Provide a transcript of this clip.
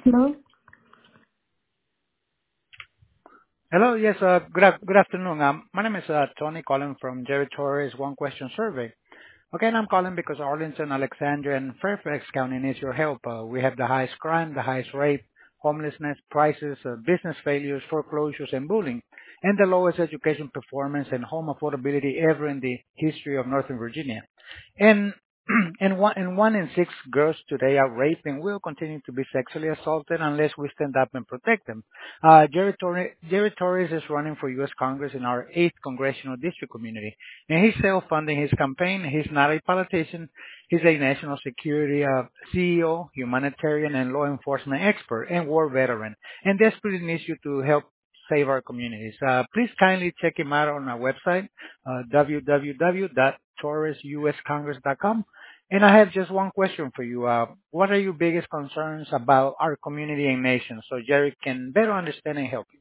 Hello? Hello. Yes, good afternoon. My name is Tony calling from Jerry Torres One Question Survey. Okay, and I'm calling because Arlington, Alexandria, and Fairfax County needs your help. We have the highest crime, the highest rape, homelessness, prices, business failures, foreclosures, and bullying, and the lowest education performance and home affordability ever in the history of Northern Virginia. And and one in six girls today are raped and will continue to be sexually assaulted unless we stand up and protect them. Jerry Torres is running for U.S. Congress in our 8th congressional district community, and he's self-funding his campaign. He's not a politician. He's a national security CEO, humanitarian, and law enforcement expert, and war veteran, and desperately needs you to help save our communities. Please kindly check him out on our website, www.torresuscongress.com. And I have just one question for you. What are your biggest concerns about our community and nation so Jerry can better understand and help you?